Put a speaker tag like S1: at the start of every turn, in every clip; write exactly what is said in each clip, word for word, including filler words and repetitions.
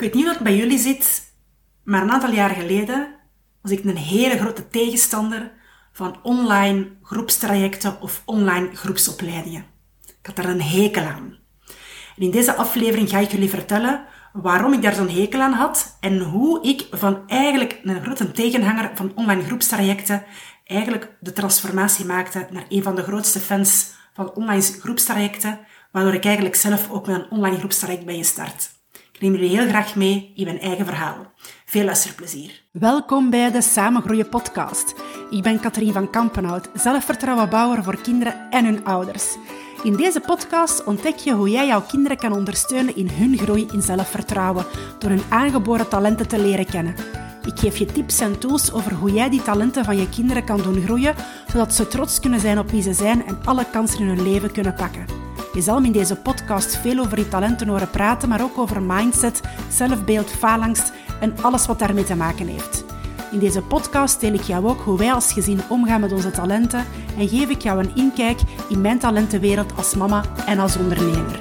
S1: weet niet wat bij jullie zit, maar een aantal jaar geleden was ik een hele grote tegenstander van online groepstrajecten of online groepsopleidingen. Ik had daar een hekel aan. En in deze aflevering ga ik jullie vertellen waarom ik daar zo'n hekel aan had en hoe ik van eigenlijk een grote tegenhanger van online groepstrajecten eigenlijk de transformatie maakte naar een van de grootste fans van online groepstrajecten, waardoor ik eigenlijk zelf ook met een online groepstraject ben gestart. Ik neem jullie heel graag mee in mijn eigen verhaal. Veel luisterplezier. Welkom bij de Samen Groeien podcast. Ik ben Catherine van Kampenhout, zelfvertrouwenbouwer voor kinderen en hun ouders. In deze podcast ontdek je hoe jij jouw kinderen kan ondersteunen in hun groei in zelfvertrouwen, door hun aangeboren talenten te leren kennen. Ik geef je tips en tools over hoe jij die talenten van je kinderen kan doen groeien, zodat ze trots kunnen zijn op wie ze zijn en alle kansen in hun leven kunnen pakken. Je zal me in deze podcast veel over die talenten horen praten, maar ook over mindset, zelfbeeld, faalangst en alles wat daarmee te maken heeft. In deze podcast deel ik jou ook hoe wij als gezin omgaan met onze talenten en geef ik jou een inkijk in mijn talentenwereld als mama en als ondernemer.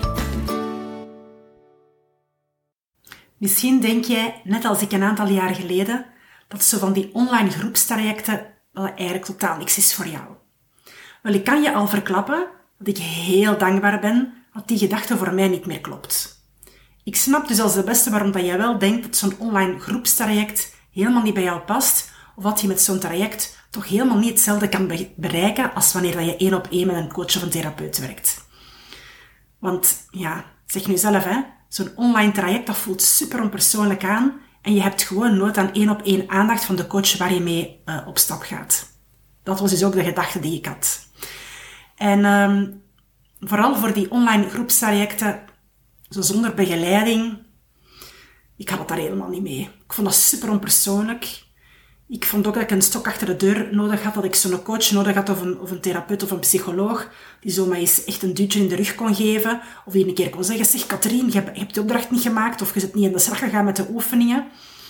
S1: Misschien denk jij, net als ik een aantal jaar geleden, dat zo van die online groepstrajecten wel eigenlijk totaal niks is voor jou. Wel, ik kan je al verklappen dat ik heel dankbaar ben dat die gedachte voor mij niet meer klopt. Ik snap dus als de beste waarom dat jij wel denkt dat zo'n online groepstraject helemaal niet bij jou past, of dat je met zo'n traject toch helemaal niet hetzelfde kan bereiken als wanneer je één op één met een coach of een therapeut werkt. Want ja, zeg nu zelf, hè, zo'n online traject dat voelt super onpersoonlijk aan en je hebt gewoon nood aan één op één aandacht van de coach waar je mee uh, op stap gaat. Dat was dus ook de gedachte die ik had. En um, vooral voor die online groepstrajecten, zo zonder begeleiding, ik had het daar helemaal niet mee. Ik vond dat super onpersoonlijk. Ik vond ook dat ik een stok achter de deur nodig had, dat ik zo'n coach nodig had, of een, of een therapeut of een psycholoog, die zo mij eens echt een duwtje in de rug kon geven, of die een keer kon zeggen, zeg Catherine, je hebt de opdracht niet gemaakt, of je zit niet in de slag gegaan met de oefeningen.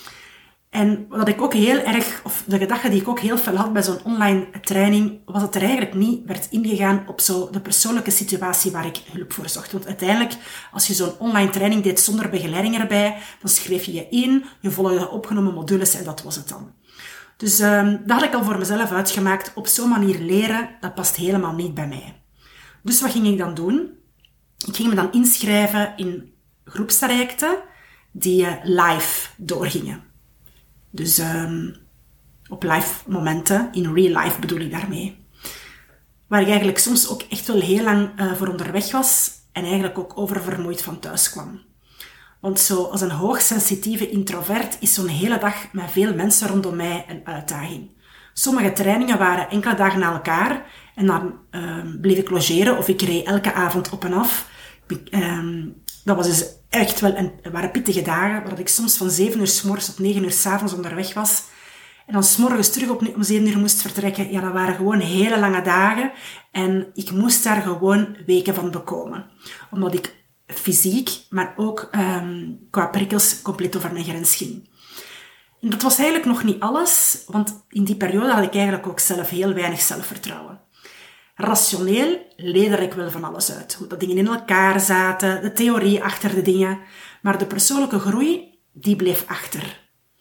S1: En wat ik ook heel erg, of de gedachte die ik ook heel veel had bij zo'n online training, was dat er eigenlijk niet werd ingegaan op zo de persoonlijke situatie waar ik hulp voor zocht. Want uiteindelijk, als je zo'n online training deed zonder begeleiding erbij, dan schreef je je in, je volgde de opgenomen modules en dat was het dan. Dus um, dat had ik al voor mezelf uitgemaakt. Op zo'n manier leren, dat past helemaal niet bij mij. Dus wat ging ik dan doen? Ik ging me dan inschrijven in groepstrajecten die uh, live doorgingen. Dus um, op live momenten, in real life bedoel ik daarmee. Waar ik eigenlijk soms ook echt wel heel lang uh, voor onderweg was en eigenlijk ook oververmoeid van thuis kwam. Want zo als een hoogsensitieve introvert is zo'n hele dag met veel mensen rondom mij een uitdaging. Sommige trainingen waren enkele dagen na elkaar en dan uh, bleef ik logeren of ik reed elke avond op en af. Uh, dat was dus echt wel een, waren pittige dagen, waar ik soms van zeven uur 's morgens tot negen uur 's avonds onderweg was. En dan 's morgens terug op, om zeven uur moest vertrekken. Ja, dat waren gewoon hele lange dagen. En ik moest daar gewoon weken van bekomen. Omdat ik fysiek, maar ook um, qua prikkels compleet over mijn grens ging. En dat was eigenlijk nog niet alles, want in die periode had ik eigenlijk ook zelf heel weinig zelfvertrouwen. Rationeel leerde ik wel van alles uit. Hoe dat dingen in elkaar zaten, de theorie achter de dingen. Maar de persoonlijke groei, die bleef achter.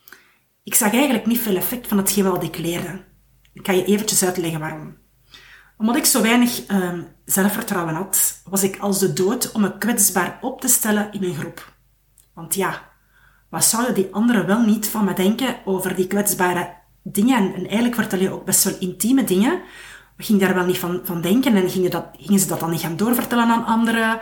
S1: Ik zag eigenlijk niet veel effect van hetgeen wat ik leerde. Ik kan je eventjes uitleggen waarom. Omdat ik zo weinig um, zelfvertrouwen had, was ik als de dood om me kwetsbaar op te stellen in een groep. Want ja, wat zouden die anderen wel niet van me denken over die kwetsbare dingen? En, en eigenlijk vertel je ook best wel intieme dingen. Ik ging daar wel niet van, van denken en gingen, dat, gingen ze dat dan niet gaan doorvertellen aan anderen.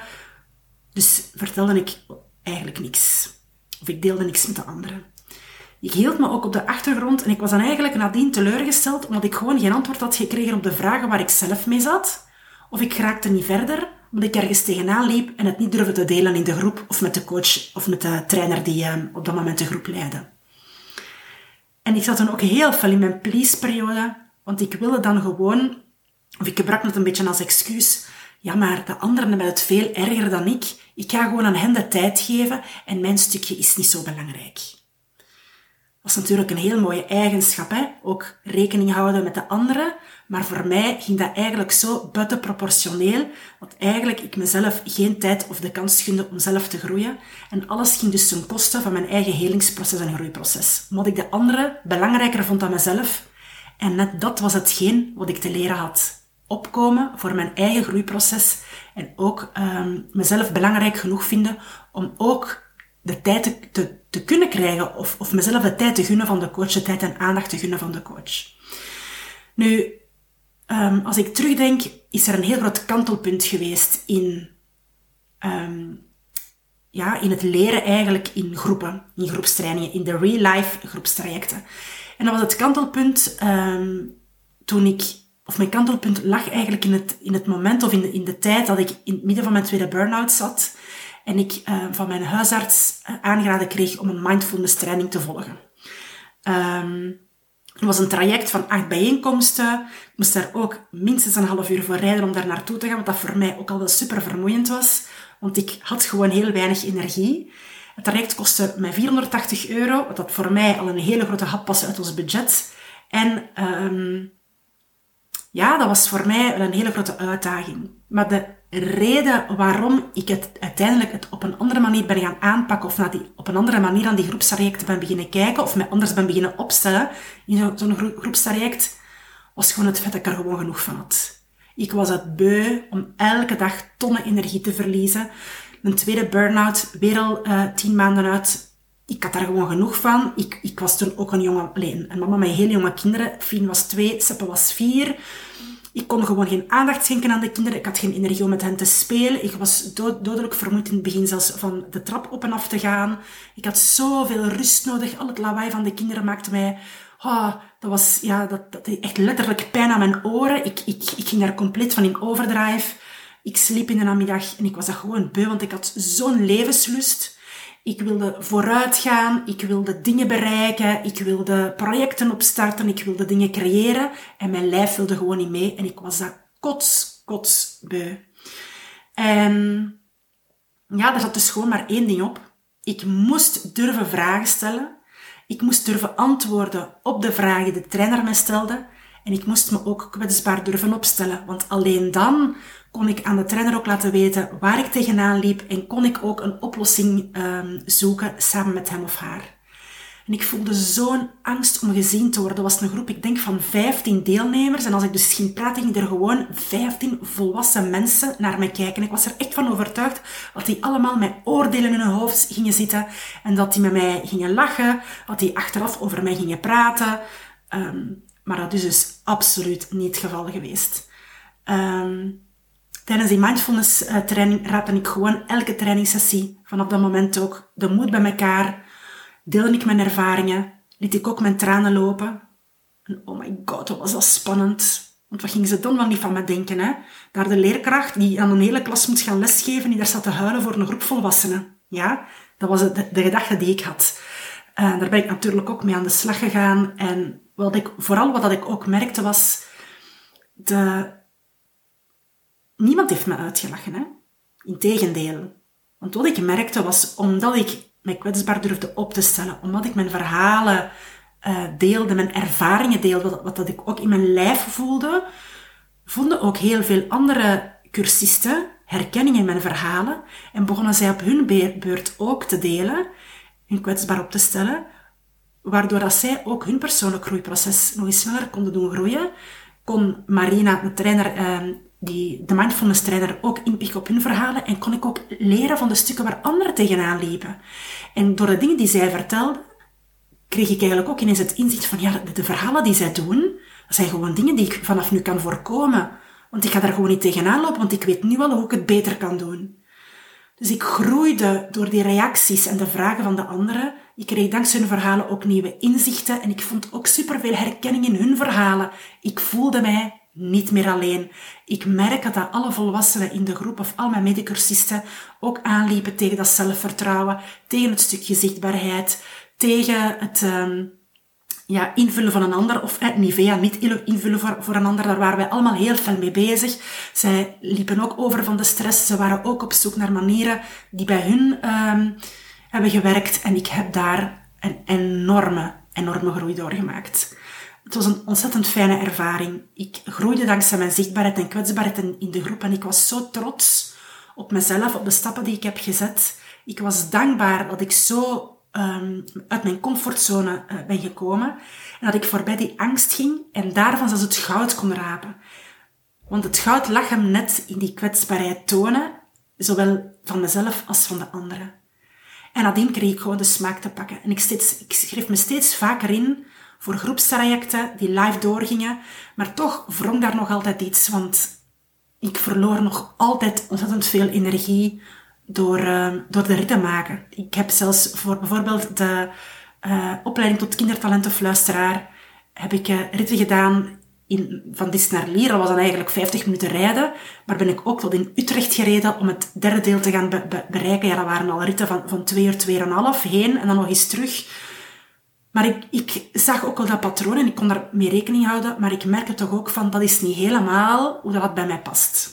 S1: Dus vertelde ik eigenlijk niks. Of ik deelde niks met de anderen. Ik hield me ook op de achtergrond en ik was dan eigenlijk nadien teleurgesteld omdat ik gewoon geen antwoord had gekregen op de vragen waar ik zelf mee zat. Of ik raakte niet verder omdat ik ergens tegenaan liep en het niet durfde te delen in de groep of met de coach of met de trainer die uh, op dat moment de groep leidde. En ik zat dan ook heel veel in mijn please-periode, want ik wilde dan gewoon, of ik gebruik het een beetje als excuus, ja, maar de anderen hebben het veel erger dan ik. Ik ga gewoon aan hen de tijd geven en mijn stukje is niet zo belangrijk. Dat is natuurlijk een heel mooie eigenschap, hè? Ook rekening houden met de anderen. Maar voor mij ging dat eigenlijk zo buitenproportioneel, dat eigenlijk ik mezelf geen tijd of de kans gunde om zelf te groeien. En alles ging dus ten koste van mijn eigen helingsproces en groeiproces. Omdat ik de anderen belangrijker vond dan mezelf. En net dat was hetgeen wat ik te leren had. Opkomen voor mijn eigen groeiproces. En ook um, mezelf belangrijk genoeg vinden om ook de tijd te, te, te kunnen krijgen, of, of mezelf de tijd te gunnen van de coach, de tijd en aandacht te gunnen van de coach. Nu, um, als ik terugdenk, is er een heel groot kantelpunt geweest in, um, ja, in het leren eigenlijk in groepen, in groepstrainingen, in de real-life groepstrajecten. En dat was het kantelpunt um, toen ik, of mijn kantelpunt lag eigenlijk in het, in het moment of in de, in de tijd dat ik in het midden van mijn tweede burn-out zat. En ik uh, van mijn huisarts uh, aangeraden kreeg om een mindfulness training te volgen. Um, het was een traject van acht bijeenkomsten. Ik moest daar ook minstens een half uur voor rijden om daar naartoe te gaan, wat dat voor mij ook al wel super vermoeiend was. Want ik had gewoon heel weinig energie. Het traject kostte mij vierhonderdtachtig euro, wat dat voor mij al een hele grote hap was uit ons budget. En um, ja, dat was voor mij wel een hele grote uitdaging. Maar de reden waarom ik het uiteindelijk het op een andere manier ben gaan aanpakken, of naar die, op een andere manier aan die groepstrajecten ben beginnen kijken, of mij anders ben beginnen opstellen in zo, zo'n gro- groepstraject, was gewoon het feit dat ik er gewoon genoeg van had. Ik was het beu om elke dag tonnen energie te verliezen. Mijn tweede burn-out, weer al uh, tien maanden uit. Ik had daar gewoon genoeg van. Ik, ik was toen ook een jonge, alleen, een mama met heel jonge kinderen. Fien was twee, Seppe was vier. Ik kon gewoon geen aandacht schenken aan de kinderen. Ik had geen energie om met hen te spelen. Ik was dood, dodelijk vermoeid in het begin zelfs van de trap op en af te gaan. Ik had zoveel rust nodig. Al het lawaai van de kinderen maakte mij... Oh, dat was, ja, dat, dat echt letterlijk pijn aan mijn oren. Ik, ik, ik ging daar compleet van in overdrive. Ik sliep in de namiddag en ik was dat gewoon beu, want ik had zo'n levenslust. Ik wilde vooruit gaan, ik wilde dingen bereiken, ik wilde projecten opstarten, ik wilde dingen creëren. En mijn lijf wilde gewoon niet mee en ik was dat kots, kots beu. En ja, daar zat dus gewoon maar één ding op. Ik moest durven vragen stellen. Ik moest durven antwoorden op de vragen die de trainer mij stelde. En ik moest me ook kwetsbaar durven opstellen. Want alleen dan kon ik aan de trainer ook laten weten waar ik tegenaan liep. En kon ik ook een oplossing um, zoeken samen met hem of haar. En ik voelde zo'n angst om gezien te worden. Dat was een groep, ik denk, van vijftien deelnemers. En als ik dus ging praten, gingen er gewoon vijftien volwassen mensen naar mij kijken. Ik was er echt van overtuigd dat die allemaal met oordelen in hun hoofd gingen zitten. En dat die met mij gingen lachen. Dat die achteraf over mij gingen praten. Um, maar dat is dus absoluut niet het geval geweest. Um, tijdens die mindfulness uh, training raapte ik gewoon elke trainingssessie, vanaf dat moment ook, de moed bij elkaar. Deelde ik mijn ervaringen, liet ik ook mijn tranen lopen. En oh my god, wat was dat spannend. Want wat gingen ze dan wel niet van me denken, hè? Daar de leerkracht die aan een hele klas moet gaan lesgeven, die daar zat te huilen voor een groep volwassenen. Ja, dat was de, de gedachte die ik had. Uh, daar ben ik natuurlijk ook mee aan de slag gegaan. En wat ik, vooral wat ik ook merkte was, de... niemand heeft me uitgelachen, hè? Integendeel. Want wat ik merkte was, omdat ik mij kwetsbaar durfde op te stellen, omdat ik mijn verhalen uh, deelde, mijn ervaringen deelde, wat, wat dat ik ook in mijn lijf voelde, vonden ook heel veel andere cursisten herkenning in mijn verhalen en begonnen zij op hun beurt ook te delen, hun kwetsbaar op te stellen, waardoor dat zij ook hun persoonlijk groeiproces nog eens sneller konden doen groeien. Kon Marina, de trainer, uh, die, de mindfulness trainer, ook inpikken op hun verhalen en kon ik ook leren van de stukken waar anderen tegenaan liepen. En door de dingen die zij vertelde, kreeg ik eigenlijk ook ineens het inzicht van, ja, de, de verhalen die zij doen, dat zijn gewoon dingen die ik vanaf nu kan voorkomen. Want ik ga daar gewoon niet tegenaan lopen, want ik weet nu wel hoe ik het beter kan doen. Dus ik groeide door die reacties en de vragen van de anderen. Ik kreeg dankzij hun verhalen ook nieuwe inzichten en ik vond ook superveel herkenning in hun verhalen. Ik voelde mij niet meer alleen. Ik merk dat alle volwassenen in de groep of al mijn medecursisten ook aanliepen tegen dat zelfvertrouwen, tegen het stukje zichtbaarheid, tegen het um, ja, invullen van een ander, of eh, Nivea, niet invullen voor, voor een ander, daar waren wij allemaal heel veel mee bezig. Zij liepen ook over van de stress, ze waren ook op zoek naar manieren die bij hun um, hebben gewerkt en ik heb daar een enorme enorme groei doorgemaakt. Het was een ontzettend fijne ervaring. Ik groeide dankzij mijn zichtbaarheid en kwetsbaarheid in de groep en ik was zo trots op mezelf, op de stappen die ik heb gezet. Ik was dankbaar dat ik zo um, uit mijn comfortzone uh, ben gekomen en dat ik voorbij die angst ging en daarvan zelfs het goud kon rapen. Want het goud lag hem net in die kwetsbaarheid tonen, zowel van mezelf als van de anderen. En nadien kreeg ik gewoon de smaak te pakken. En ik, steeds, ik schreef me steeds vaker in voor groepstrajecten die live doorgingen. Maar toch wrong daar nog altijd iets, want ik verloor nog altijd ontzettend veel energie door, uh, door de rit te maken. Ik heb zelfs voor bijvoorbeeld de uh, opleiding tot kindertalentenfluisteraar, heb ik uh, ritten gedaan in, van Dis naar Lier. Dat was dan eigenlijk vijftig minuten rijden. Maar ben ik ook tot in Utrecht gereden om het derde deel te gaan be- be- bereiken. Ja, dat waren al ritten van, van twee uur, twee en een half heen en dan nog eens terug. Maar ik, ik zag ook al dat patroon en ik kon daar mee rekening houden. Maar ik merkte toch ook van, dat is niet helemaal hoe dat bij mij past.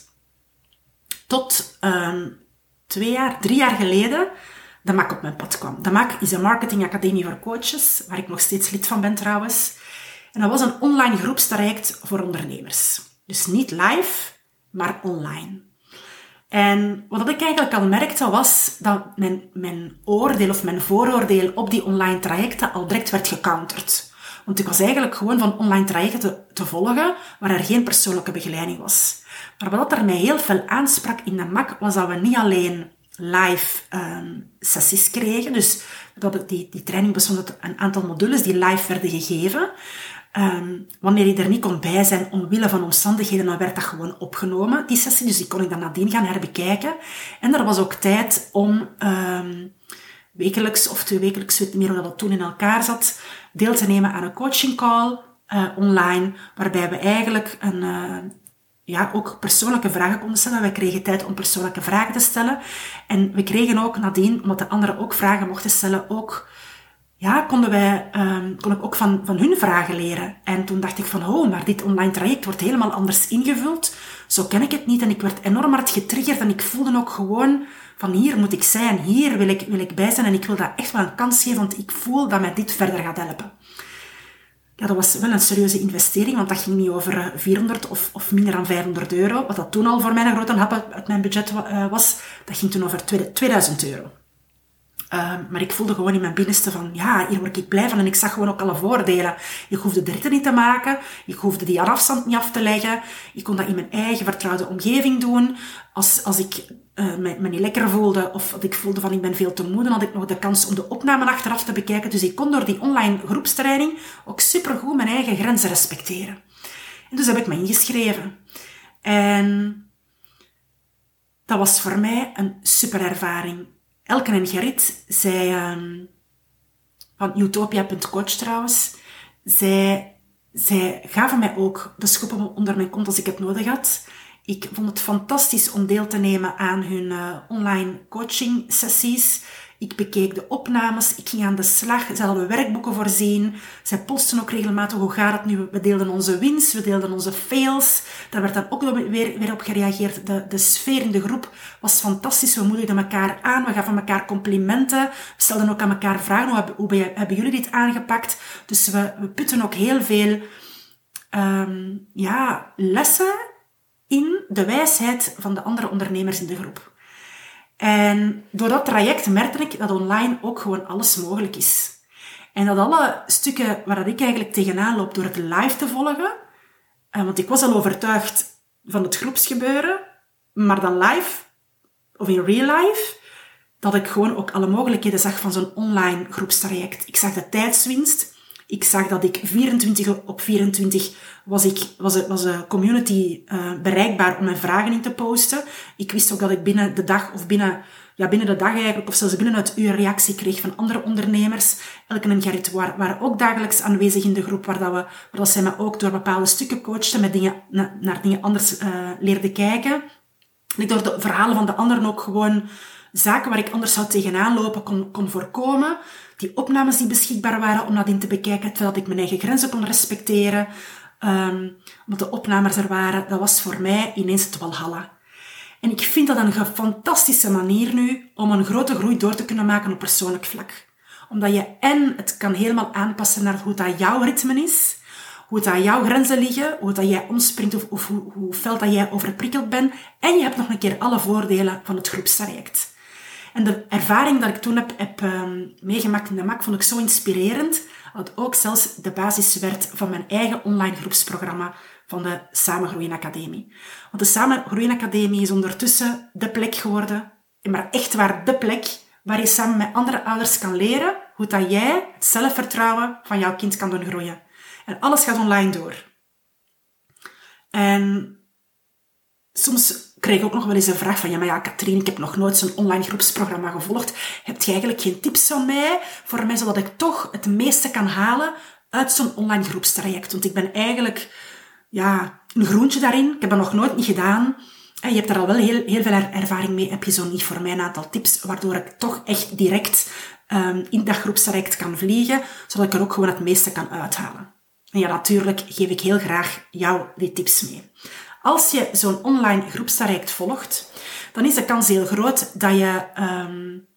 S1: Tot um, twee jaar, drie jaar geleden, de M A C op mijn pad kwam. De M A C is een marketingacademie voor coaches, waar ik nog steeds lid van ben trouwens. En dat was een online groepstraject voor ondernemers. Dus niet live, maar online. En wat ik eigenlijk al merkte was dat mijn, mijn oordeel of mijn vooroordeel op die online trajecten al direct werd gecounterd. Want ik was eigenlijk gewoon van online trajecten te, te volgen waar er geen persoonlijke begeleiding was. Maar wat er mij heel veel aansprak in de M A C was dat we niet alleen live um, sessies kregen. Dus dat die, die training bestond uit een aantal modules die live werden gegeven. Um, wanneer je er niet kon bij zijn omwille van omstandigheden, dan werd dat gewoon opgenomen, die sessie. Dus die kon ik dan nadien gaan herbekijken. En er was ook tijd om um, wekelijks of twee wekelijks, weet niet meer hoe dat toen in elkaar zat, deel te nemen aan een coaching call uh, online, waarbij we eigenlijk een, uh, ja, ook persoonlijke vragen konden stellen. We kregen tijd om persoonlijke vragen te stellen. En we kregen ook nadien, omdat de anderen ook vragen mochten stellen, ook ja, konden wij, um, kon ik ook van, van hun vragen leren. En toen dacht ik van, oh, maar dit online traject wordt helemaal anders ingevuld. Zo ken ik het niet. En ik werd enorm hard getriggerd. En ik voelde ook gewoon van, hier moet ik zijn. Hier wil ik, wil ik bij zijn. En ik wil dat echt wel een kans geven, want ik voel dat mij dit verder gaat helpen. Ja, dat was wel een serieuze investering, want dat ging niet over vierhonderd of, of minder dan vijfhonderd euro. Wat dat toen al voor mij een grote hap uit mijn budget was. Dat ging toen over tweeduizend euro. Uh, maar ik voelde gewoon in mijn binnenste van, ja, hier word ik blij van. En ik zag gewoon ook alle voordelen. Ik hoefde de ritten niet te maken. Ik hoefde die aan afstand niet af te leggen. Ik kon dat in mijn eigen vertrouwde omgeving doen. Als, als ik uh, me, me niet lekker voelde of dat ik voelde van ik ben veel te moe, dan had ik nog de kans om de opname achteraf te bekijken. Dus ik kon door die online groepstraining ook supergoed mijn eigen grenzen respecteren. En dus heb ik me ingeschreven. En dat was voor mij een super ervaring. Elke en Gerrit, zij, um, van utopia punt coach trouwens, zij, zij gaven mij ook de schop onder mijn kont als ik het nodig had. Ik vond het fantastisch om deel te nemen aan hun uh, online coaching sessies. Ik bekeek de opnames, ik ging aan de slag, ze hadden werkboeken voorzien. Zij posten ook regelmatig, hoe gaat het nu? We deelden onze wins, we deelden onze fails. Daar werd dan ook weer, weer op gereageerd. De, de sfeer in de groep was fantastisch. We moedigden elkaar aan, we gaven elkaar complimenten. We stelden ook aan elkaar vragen, hoe, hoe hebben jullie dit aangepakt? Dus we, we putten ook heel veel um, ja, lessen in de wijsheid van de andere ondernemers in de groep. En door dat traject merkte ik dat online ook gewoon alles mogelijk is. En dat alle stukken waar ik eigenlijk tegenaan loop door het live te volgen, want ik was al overtuigd van het groepsgebeuren, maar dan live, of in real life, dat ik gewoon ook alle mogelijkheden zag van zo'n online groepstraject. Ik zag de tijdswinst. Ik zag dat ik vierentwintig op vierentwintig was ik, was, was de community uh, bereikbaar om mijn vragen in te posten. Ik wist ook dat ik binnen de dag of binnen, ja, binnen de dag eigenlijk, of zelfs binnen het uur reactie kreeg van andere ondernemers. Elke en Gerrit waren, waren ook dagelijks aanwezig in de groep, waar, dat we, waar dat zij me ook door bepaalde stukken coachten, met dingen, na, naar dingen anders uh, leerde kijken. En ik door de verhalen van de anderen ook gewoon zaken waar ik anders zou tegenaan lopen kon, kon voorkomen. Die opnames die beschikbaar waren om nadien te bekijken, terwijl ik mijn eigen grenzen kon respecteren. Um, omdat de opnames er waren, dat was voor mij ineens het walhalla. En ik vind dat een fantastische manier nu om een grote groei door te kunnen maken op persoonlijk vlak. Omdat je en het kan helemaal aanpassen naar hoe dat jouw ritme is, hoe dat jouw grenzen liggen, hoe dat jij omspringt of, of hoe, hoe fel dat jij overprikkeld bent. En je hebt nog een keer alle voordelen van het groepstraject. En de ervaring dat ik toen heb, heb um, meegemaakt in de M A C vond ik zo inspirerend, dat het ook zelfs de basis werd van mijn eigen online groepsprogramma van de Samen Groeien Academie. Want de Samen Groeien Academie is ondertussen de plek geworden, maar echt waar de plek, waar je samen met andere ouders kan leren hoe dat jij het zelfvertrouwen van jouw kind kan doen groeien. En alles gaat online door. En soms krijg ik ook nog wel eens een vraag van, ja, maar ja, Katrien, ik heb nog nooit zo'n online groepsprogramma gevolgd. Heb je eigenlijk geen tips van mij, voor mij, zodat ik toch het meeste kan halen uit zo'n online groepstraject? Want ik ben eigenlijk, ja, een groentje daarin. Ik heb dat nog nooit niet gedaan. En je hebt daar al wel heel, heel veel ervaring mee. Heb je zo niet voor mij een aantal tips, waardoor ik toch echt direct um, in dat groepstraject kan vliegen, zodat ik er ook gewoon het meeste kan uithalen? En ja, natuurlijk geef ik heel graag jou die tips mee. Als je zo'n online groepstraject volgt, dan is de kans heel groot dat je, um,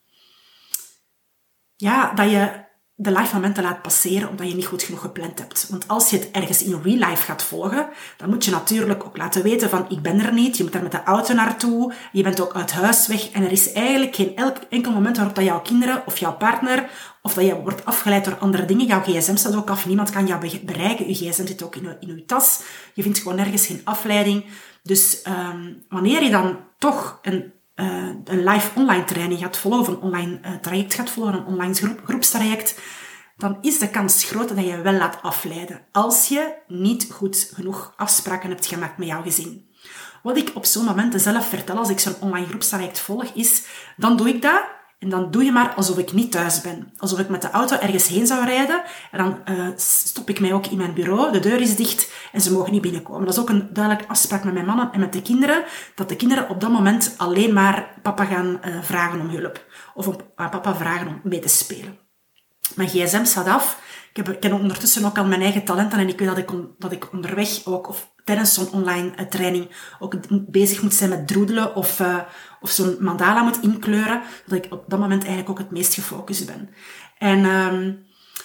S1: ja, dat je de live momenten laat passeren omdat je niet goed genoeg gepland hebt. Want als je het ergens in real life gaat volgen, dan moet je natuurlijk ook laten weten van, ik ben er niet, je moet daar met de auto naartoe, je bent ook uit huis weg en er is eigenlijk geen elk enkel moment waarop dat jouw kinderen of jouw partner, of dat je wordt afgeleid door andere dingen, jouw gsm staat ook af, niemand kan jou bereiken, je gsm zit ook in je, in je tas, je vindt gewoon nergens geen afleiding. Dus um, wanneer je dan toch een Uh, een live online training gaat volgen, of een online uh, traject gaat volgen, een online groep, groepstraject, dan is de kans groot dat je je wel laat afleiden, als je niet goed genoeg afspraken hebt gemaakt met jouw gezin. Wat ik op zo'n momenten zelf vertel, als ik zo'n online groepstraject volg, is, dan doe ik dat, en dan doe je maar alsof ik niet thuis ben. Alsof ik met de auto ergens heen zou rijden, en dan uh, stop ik mij ook in mijn bureau, de deur is dicht, en ze mogen niet binnenkomen. Dat is ook een duidelijke afspraak met mijn mannen en met de kinderen, dat de kinderen op dat moment alleen maar papa gaan uh, vragen om hulp. Of om uh, papa vragen om mee te spelen. Mijn gsm staat af. Ik heb, ik ken ondertussen ook al mijn eigen talenten en ik weet dat ik, on, dat ik onderweg ook, of tijdens zo'n online uh, training, ook bezig moet zijn met droedelen of, uh, of zo'n mandala moet inkleuren, dat ik op dat moment eigenlijk ook het meest gefocust ben. En um,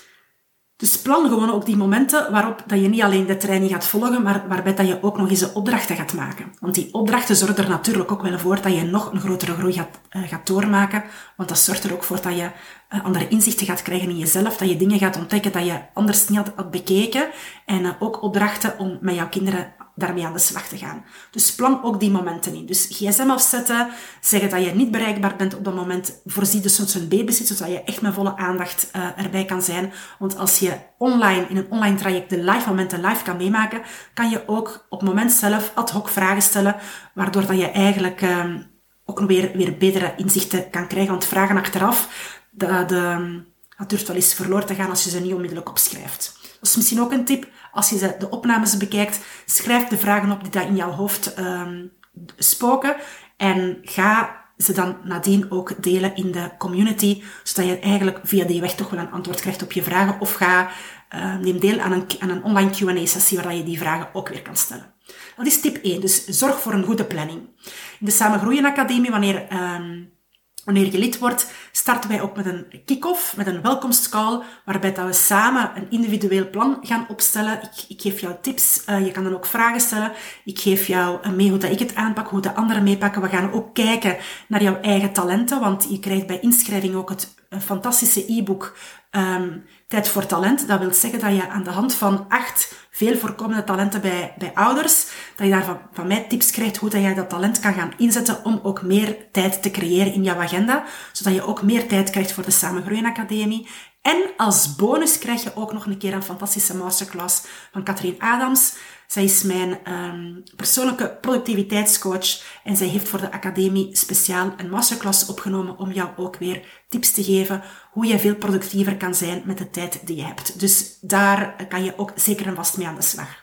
S1: dus plan gewoon ook die momenten waarop dat je niet alleen de training gaat volgen, maar waarbij dat je ook nog eens de opdrachten gaat maken. Want die opdrachten zorgen er natuurlijk ook wel voor dat je nog een grotere groei gaat, uh, gaat doormaken. Want dat zorgt er ook voor dat je uh, andere inzichten gaat krijgen in jezelf, dat je dingen gaat ontdekken dat je anders niet had, had bekeken. En uh, ook opdrachten om met jouw kinderen daarmee aan de slag te gaan. Dus plan ook die momenten in. Dus gsm afzetten, zeggen dat je niet bereikbaar bent op dat moment, voorzie dus zo'n babysit, zodat je echt met volle aandacht uh, erbij kan zijn. Want als je online, in een online traject, de live momenten live kan meemaken, kan je ook op het moment zelf ad hoc vragen stellen, waardoor dat je eigenlijk uh, ook weer, weer betere inzichten kan krijgen. Want vragen achteraf, dat, de, dat durft wel eens verloren te gaan als je ze niet onmiddellijk opschrijft. Dat is misschien ook een tip. Als je de opnames bekijkt, schrijf de vragen op die daar in jouw hoofd um, spoken en ga ze dan nadien ook delen in de community, zodat je eigenlijk via die weg toch wel een antwoord krijgt op je vragen. Of ga, uh, neem deel aan een, aan een online Q en A-sessie waar je die vragen ook weer kan stellen. Dat is tip één, dus zorg voor een goede planning. In de Samen Groeien Academie, wanneer... Um, Wanneer je lid wordt, starten wij ook met een kick-off, met een welkomstcall, waarbij dat we samen een individueel plan gaan opstellen. Ik, ik geef jou tips, uh, je kan dan ook vragen stellen. Ik geef jou mee hoe dat ik het aanpak, hoe de anderen meepakken. We gaan ook kijken naar jouw eigen talenten, want je krijgt bij inschrijving ook het fantastische e-book um, Tijd voor Talent. Dat wil zeggen dat je aan de hand van acht veel voorkomende talenten bij, bij ouders, dat je daar van, van mij tips krijgt hoe dat jij dat talent kan gaan inzetten om ook meer tijd te creëren in jouw agenda, zodat je ook meer tijd krijgt voor de Samen Groeien Academie. En als bonus krijg je ook nog een keer een fantastische masterclass van Katrien Adams. Zij is mijn um, persoonlijke productiviteitscoach en zij heeft voor de academie speciaal een masterclass opgenomen om jou ook weer tips te geven hoe je veel productiever kan zijn met de tijd die je hebt. Dus daar kan je ook zeker en vast mee aan de slag.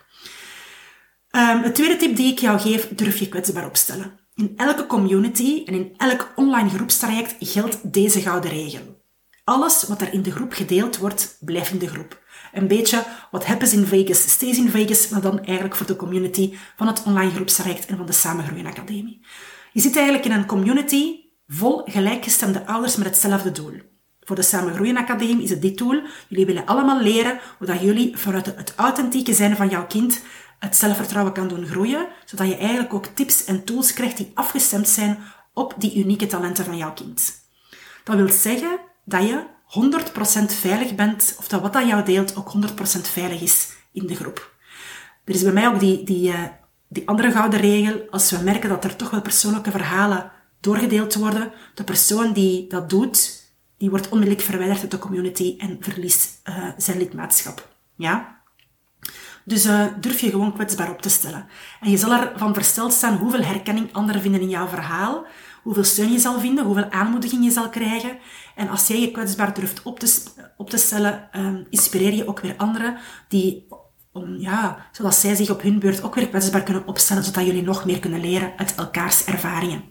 S1: Um, de tweede tip die ik jou geef, durf je kwetsbaar opstellen. In elke community en in elk online groepstraject geldt deze gouden regel. Alles wat er in de groep gedeeld wordt, blijft in de groep. Een beetje what happens in Vegas, stays in Vegas, maar dan eigenlijk voor de community van het online groepstraject en van de Samen Groeien Academie. Je zit eigenlijk in een community vol gelijkgestemde ouders met hetzelfde doel. Voor de Samen Groeien Academie is het dit doel. Jullie willen allemaal leren hoe dat jullie vanuit het authentieke zijn van jouw kind het zelfvertrouwen kan doen groeien, zodat je eigenlijk ook tips en tools krijgt die afgestemd zijn op die unieke talenten van jouw kind. Dat wil zeggen dat je honderd procent veilig bent, of dat wat dat jou deelt ook honderd procent veilig is in de groep. Er is bij mij ook die, die, uh, die andere gouden regel, als we merken dat er toch wel persoonlijke verhalen doorgedeeld worden, de persoon die dat doet, die wordt onmiddellijk verwijderd uit de community en verliest uh, zijn lidmaatschap. Ja? Dus uh, durf je gewoon kwetsbaar op te stellen. En je zal ervan versteld staan hoeveel herkenning anderen vinden in jouw verhaal, hoeveel steun je zal vinden, hoeveel aanmoediging je zal krijgen. En als jij je kwetsbaar durft op te, op te stellen, um, inspireer je ook weer anderen die, om, ja, zodat zij zich op hun beurt ook weer kwetsbaar kunnen opstellen, zodat jullie nog meer kunnen leren uit elkaars ervaringen.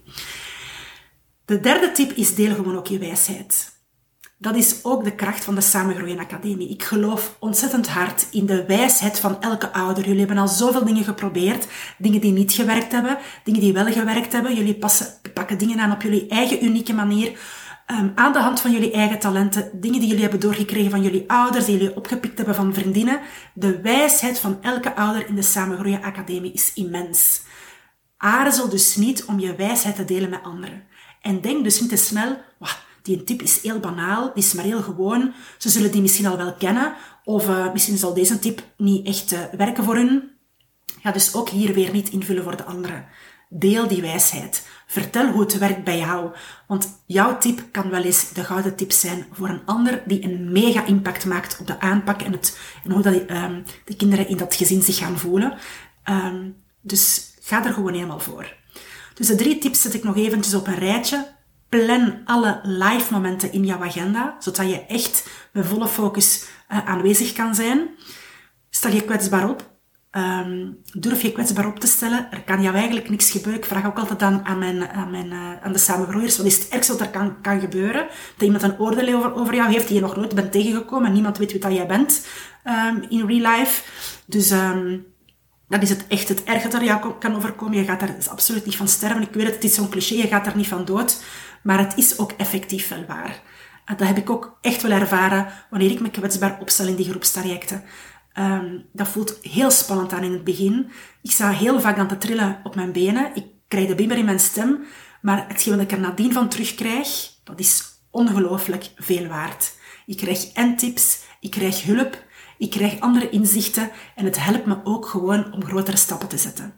S1: De derde tip is: deel gewoon ook je wijsheid. Dat is ook de kracht van de Samen Groeien Academie. Ik geloof ontzettend hard in de wijsheid van elke ouder. Jullie hebben al zoveel dingen geprobeerd. Dingen die niet gewerkt hebben. Dingen die wel gewerkt hebben. Jullie passen, pakken dingen aan op jullie eigen unieke manier. Um, aan de hand van jullie eigen talenten. Dingen die jullie hebben doorgekregen van jullie ouders. Die jullie opgepikt hebben van vriendinnen. De wijsheid van elke ouder in de Samen Groeien Academie is immens. Aarzel dus niet om je wijsheid te delen met anderen. En denk dus niet te snel: wow, die een tip is heel banaal, die is maar heel gewoon. Ze zullen die misschien al wel kennen. Of uh, misschien zal deze tip niet echt uh, werken voor hun. Ga dus ook hier weer niet invullen voor de anderen. Deel die wijsheid. Vertel hoe het werkt bij jou. Want jouw tip kan wel eens de gouden tip zijn voor een ander die een mega impact maakt op de aanpak en, het, en hoe dat, um, de kinderen in dat gezin zich gaan voelen. Um, dus ga er gewoon helemaal voor. Dus de drie tips zet ik nog eventjes op een rijtje. Plan alle live momenten in jouw agenda, zodat je echt met volle focus uh, aanwezig kan zijn. Stel je kwetsbaar op. Um, durf je kwetsbaar op te stellen. Er kan jou eigenlijk niks gebeuren. Ik vraag ook altijd aan, aan, mijn, aan, mijn, uh, aan de samengroeiers, wat is het ergste wat er kan, kan gebeuren? Dat iemand een oordeel over, over jou heeft die je nog nooit bent tegengekomen en niemand weet wie dat jij bent um, in real life. Dus um, dat is het echt het ergste dat er jou kan overkomen. Je gaat daar dus absoluut niet van sterven. Ik weet het, het is zo'n cliché, je gaat daar niet van dood. Maar het is ook effectief wel waar. En dat heb ik ook echt wel ervaren wanneer ik me kwetsbaar opstel in die groepstrajecten. Um, dat voelt heel spannend aan in het begin. Ik sta heel vaak aan te trillen op mijn benen. Ik krijg de bimmer in mijn stem. Maar hetgeen wat ik er nadien van terugkrijg, dat is ongelooflijk veel waard. Ik krijg en tips, ik krijg hulp, ik krijg andere inzichten. En het helpt me ook gewoon om grotere stappen te zetten.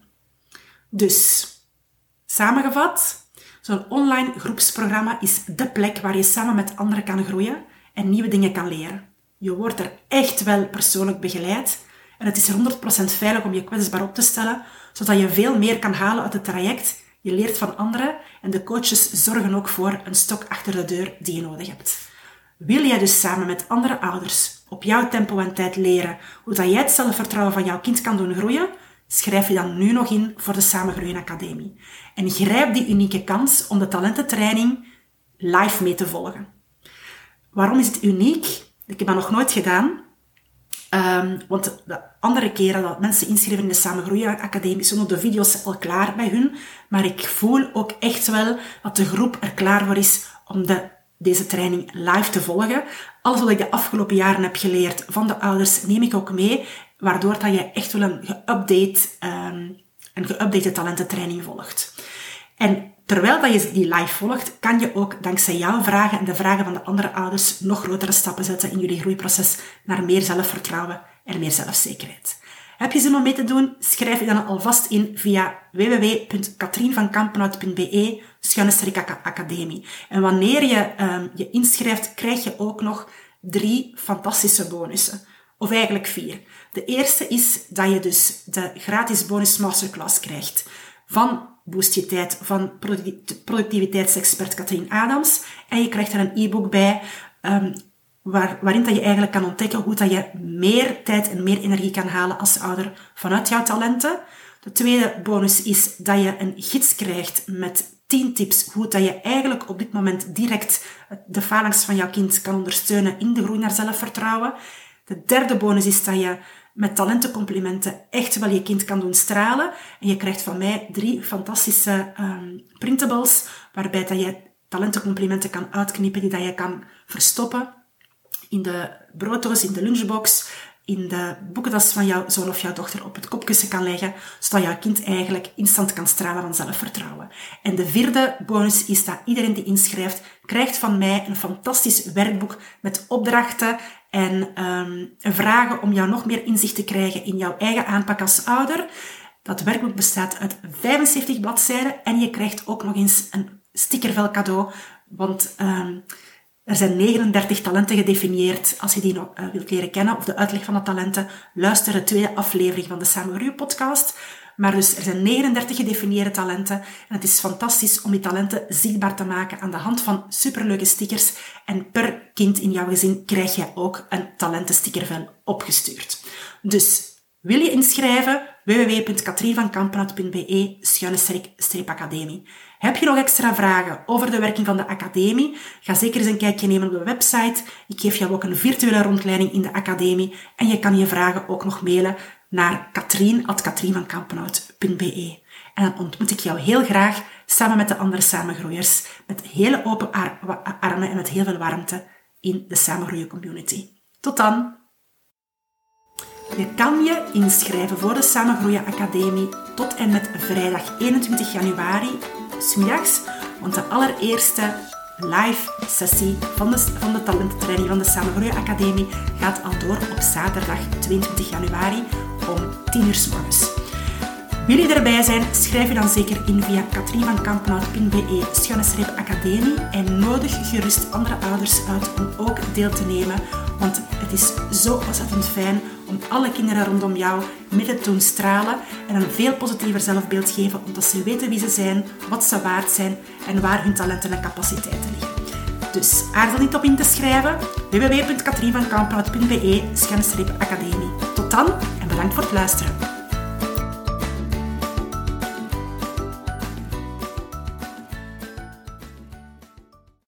S1: Dus, samengevat, zo'n online groepsprogramma is de plek waar je samen met anderen kan groeien en nieuwe dingen kan leren. Je wordt er echt wel persoonlijk begeleid en het is honderd procent veilig om je kwetsbaar op te stellen, zodat je veel meer kan halen uit het traject. Je leert van anderen en de coaches zorgen ook voor een stok achter de deur die je nodig hebt. Wil jij dus samen met andere ouders op jouw tempo en tijd leren hoe dat jij het zelfvertrouwen van jouw kind kan doen groeien? Schrijf je dan nu nog in voor de Samen Groeien Academie. En grijp die unieke kans om de talententraining live mee te volgen. Waarom is het uniek? Ik heb dat nog nooit gedaan. Um, want de andere keren dat mensen inschrijven in de Samen Groeien Academie, stonden de video's al klaar bij hun. Maar ik voel ook echt wel dat de groep er klaar voor is om de, deze training live te volgen. Alles wat ik de afgelopen jaren heb geleerd van de ouders, neem ik ook mee. Waardoor dat je echt wel een geüpdate, um, een geüpdate talententraining volgt. En terwijl dat je die live volgt, kan je ook dankzij jouw vragen en de vragen van de andere ouders nog grotere stappen zetten in jullie groeiproces naar meer zelfvertrouwen en meer zelfzekerheid. Heb je zin om mee te doen? Schrijf je dan alvast in via w w w punt katrienvankampenhout punt b e schuine streep academie. En wanneer je um, je inschrijft, krijg je ook nog drie fantastische bonussen. Of eigenlijk vier. De eerste is dat je dus de gratis bonus masterclass krijgt van Boost Je Tijd van productiviteitsexpert Katrien Adams. En je krijgt er een e-book bij um, waar, waarin dat je eigenlijk kan ontdekken hoe dat je meer tijd en meer energie kan halen als ouder vanuit jouw talenten. De tweede bonus is dat je een gids krijgt met tien tips hoe dat je eigenlijk op dit moment direct de phalanx van jouw kind kan ondersteunen in de groei naar zelfvertrouwen. De derde bonus is dat je met talentencomplimenten echt wel je kind kan doen stralen. En je krijgt van mij drie fantastische um, printables, waarbij dat je talentencomplimenten kan uitknippen die dat je kan verstoppen in de brooddoos, in de lunchbox, in de boekentas van jouw zoon of jouw dochter op het kopkussen kan leggen, zodat jouw kind eigenlijk instant kan stralen van zelfvertrouwen. En de vierde bonus is dat iedereen die inschrijft, krijgt van mij een fantastisch werkboek met opdrachten en um, vragen om jou nog meer inzicht te krijgen in jouw eigen aanpak als ouder. Dat werkboek bestaat uit vijfenzeventig bladzijden en je krijgt ook nog eens een stickervel cadeau, want um, er zijn negenendertig talenten gedefinieerd. Als je die nog uh, wilt leren kennen, of de uitleg van de talenten, luister de tweede aflevering van de Samen Groeien podcast. Maar dus, er zijn negenendertig gedefinieerde talenten. En het is fantastisch om die talenten zichtbaar te maken aan de hand van superleuke stickers. En per kind in jouw gezin krijg je ook een talentenstickervel opgestuurd. Dus, wil je inschrijven? w w w punt katrien van kampenhout punt b e schuine streep academie. Heb je nog extra vragen over de werking van de academie? Ga zeker eens een kijkje nemen op de website. Ik geef jou ook een virtuele rondleiding in de academie. En je kan je vragen ook nog mailen naar katrien at katrien van kampenhout punt b e. En dan ontmoet ik jou heel graag samen met de andere samengroeiers. Met hele open ar- armen en met heel veel warmte in de Samengroeien community. Tot dan! Je kan je inschrijven voor de Samengroeien Academie tot en met vrijdag eenentwintig januari, 's middags, want de allereerste live sessie van de, van de talententraining van de Samengroeien Academie gaat al door op zaterdag tweeëntwintig januari om tien uur 's morgens. Wil je erbij zijn, schrijf je dan zeker in via katrien van kampenhout punt b e schuine streep academie en nodig gerust andere ouders uit om ook deel te nemen, want het is zo ontzettend fijn om alle kinderen rondom jou midden te doen stralen en een veel positiever zelfbeeld geven, omdat ze weten wie ze zijn, wat ze waard zijn en waar hun talenten en capaciteiten liggen. Dus aarzel niet op in te schrijven. w w w punt katrien van kampenhout punt b e schuine streep academie. Tot dan en bedankt voor het luisteren.